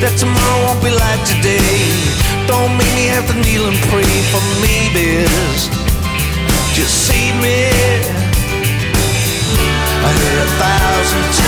that tomorrow won't be like today. Don't make me have to kneel and pray for maybes. Just save me. I heard 1,000 times